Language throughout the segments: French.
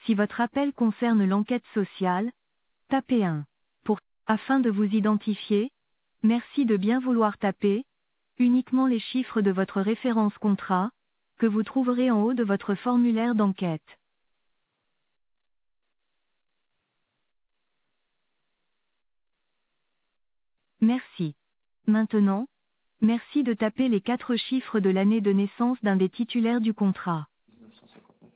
Si votre appel concerne l'enquête sociale, tapez 1. Afin de vous identifier, merci de bien vouloir taper uniquement les chiffres de votre référence contrat, que vous trouverez en haut de votre formulaire d'enquête. Merci. Maintenant, merci de taper les 4 chiffres de l'année de naissance d'un des titulaires du contrat. 1959.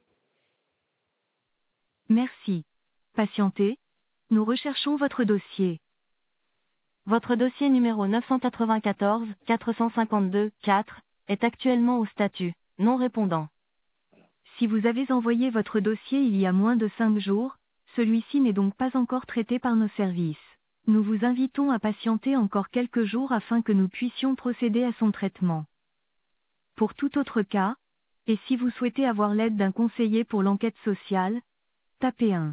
Merci. Patientez, nous recherchons votre dossier. Votre dossier numéro 994 452 4 est actuellement au statut non répondant. Si vous avez envoyé votre dossier il y a moins de 5 jours, celui-ci n'est donc pas encore traité par nos services. Nous vous invitons à patienter encore quelques jours afin que nous puissions procéder à son traitement. Pour tout autre cas, et si vous souhaitez avoir l'aide d'un conseiller pour l'enquête sociale, tapez 1.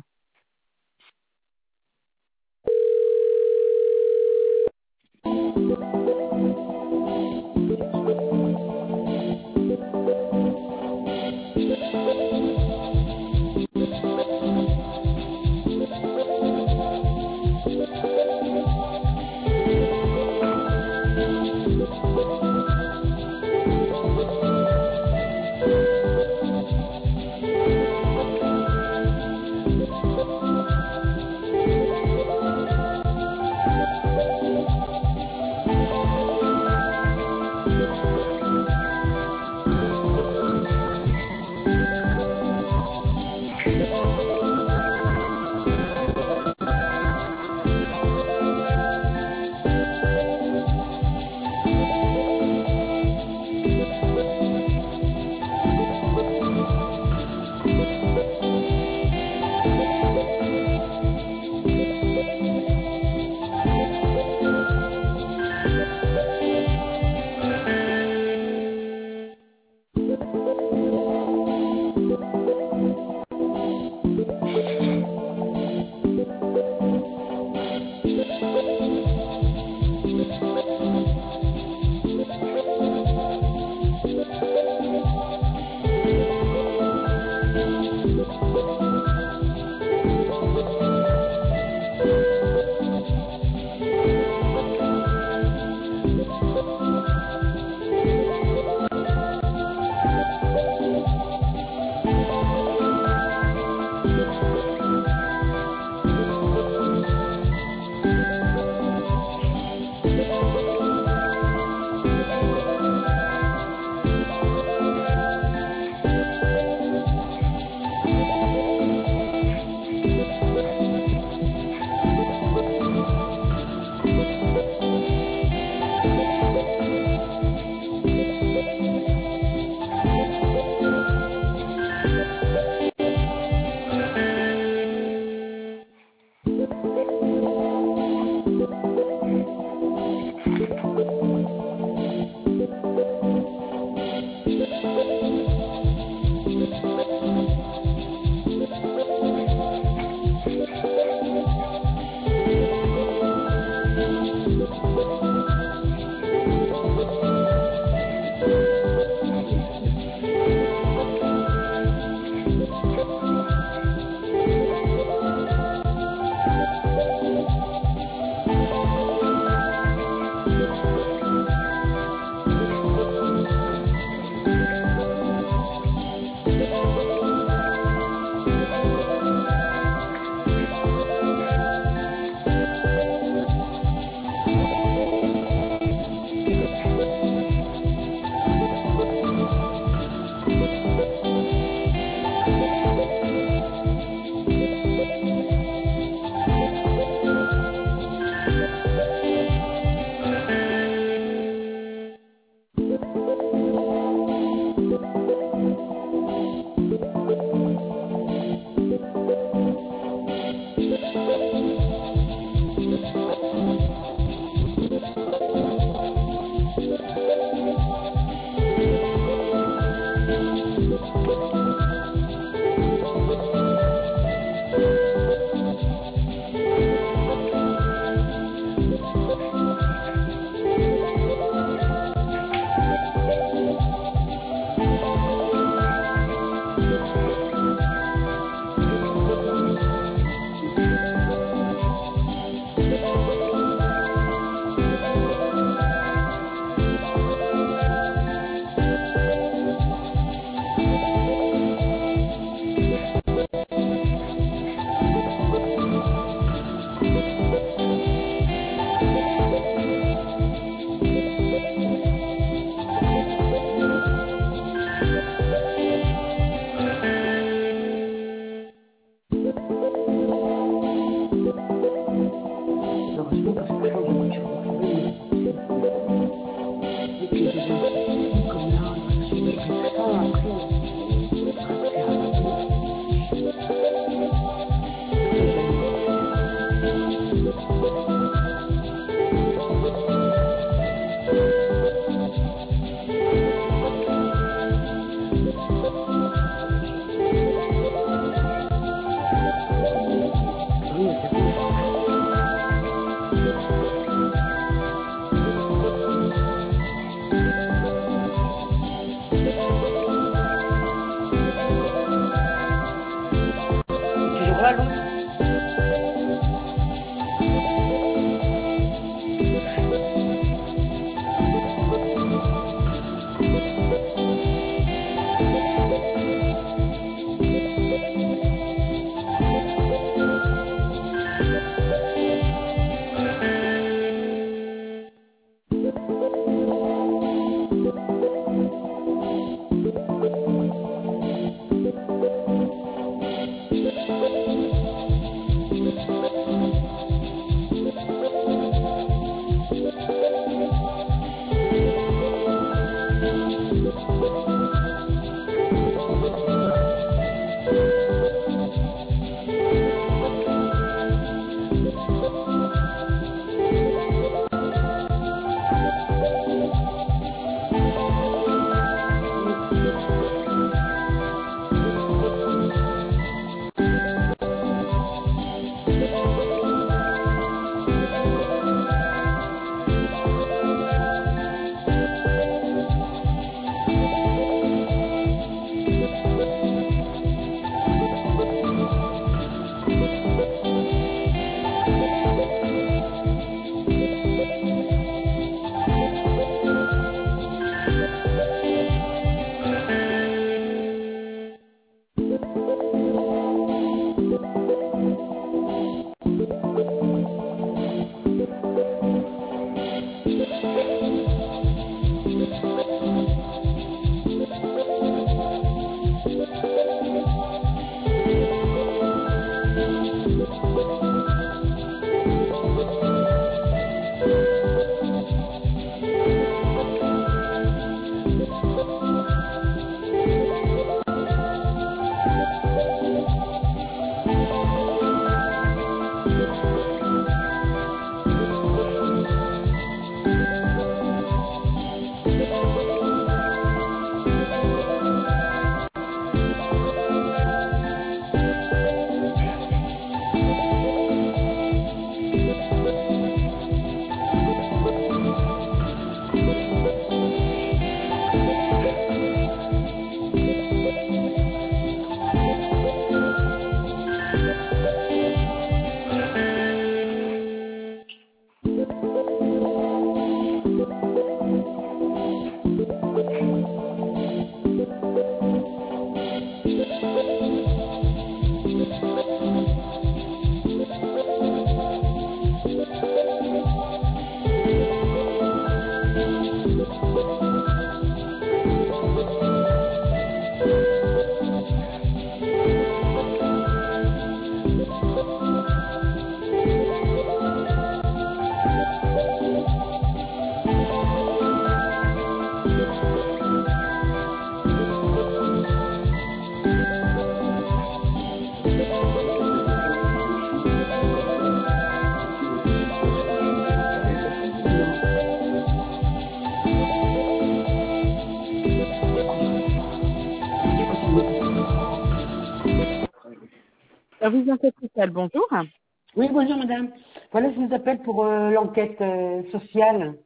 Service d'enquête sociale, bonjour. Oui, bonjour madame. Voilà, je vous appelle pour l'enquête sociale.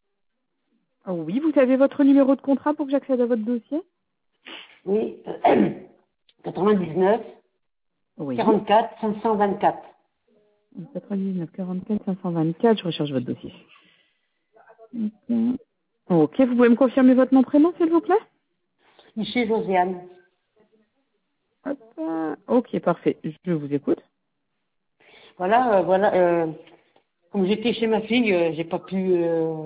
Oh oui, vous avez votre numéro de contrat pour que j'accède à votre dossier? Oui, 99 Oui. 44 524. 99 44 524, je recherche votre dossier. Ok, vous pouvez me confirmer votre nom, prénom, s'il vous plaît? Chez Josiane. Hop, ok, parfait, je vous écoute. Voilà, comme j'étais chez ma fille, j'ai pas pu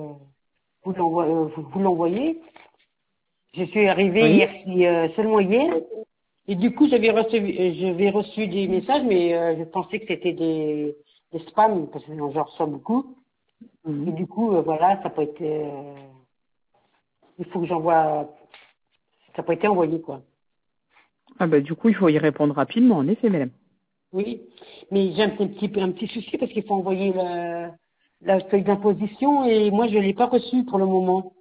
vous l'envoyer. Je suis arrivée Oui. seulement hier. Et du coup, j'avais reçu des messages, mais je pensais que c'était des spams, parce que j'en reçois beaucoup. Et du coup, voilà, ça n'a pas été... il faut que j'envoie... Ça n'a pas été envoyé, quoi. Ah bah du coup, il faut y répondre rapidement, en effet, madame. Oui, mais j'ai un petit souci parce qu'il faut envoyer la feuille d'imposition et moi, je ne l'ai pas reçue pour le moment.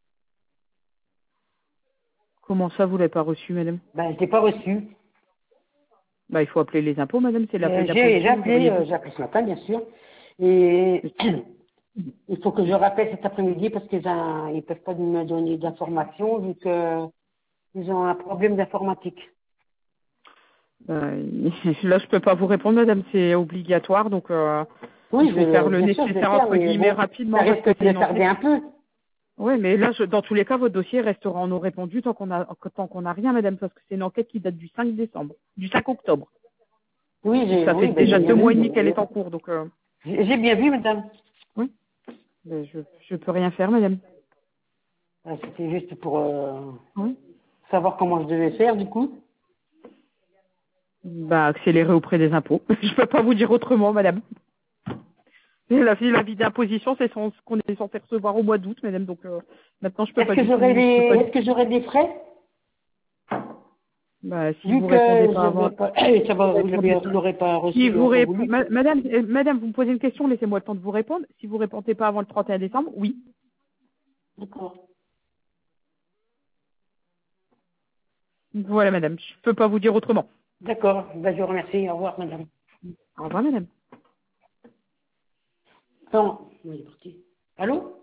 Comment ça, vous l'avez pas reçu, madame? Ben, je ne l'ai pas reçue. Bah, il faut appeler les impôts, madame, c'est la feuille J'ai d'imposition. appelé ce matin, bien sûr. Et il faut que je rappelle cet après-midi parce qu'ils ne peuvent pas me donner d'informations vu qu'ils ont un problème d'informatique. Là, je peux pas vous répondre, madame, c'est obligatoire, donc Oui, je vais faire le bien sûr, je vais nécessaire, faire, entre mais guillemets, bon, rapidement, ça parce que risque c'est de une tarder enquête. un peu. Oui, mais là, dans tous les cas, votre dossier restera en non répondu tant qu'on a rien, madame, parce que c'est une enquête qui date du 5 décembre, du 5 octobre. Oui, Donc ça fait ben, déjà j'ai bien 2 mois et vu. demi qu'elle est en cours, donc J'ai bien vu, madame. oui, mais je peux rien faire, madame. C'était juste pour Oui. savoir comment je devais faire, du coup. Bah, accélérer auprès des impôts. Je peux pas vous dire autrement, madame. Et l'avis d'imposition, c'est ce qu'on est censé recevoir au mois d'août, madame. Donc maintenant, je peux pas du tout. Je peux pas. Est-ce que j'aurai des frais? Bah, si Vu vous que répondez pas je vais avant, pas, ça va, vous l'aurez pas si reçu vous en temps répondez, voulu. madame, vous me posez une question, laissez-moi le temps de vous répondre. Si vous répondez pas avant le 31 décembre, oui. D'accord. Voilà, madame. Je peux pas vous dire autrement. D'accord. Ben, je vous remercie. Au revoir, madame. Au revoir, madame. Non, il est parti. Allô?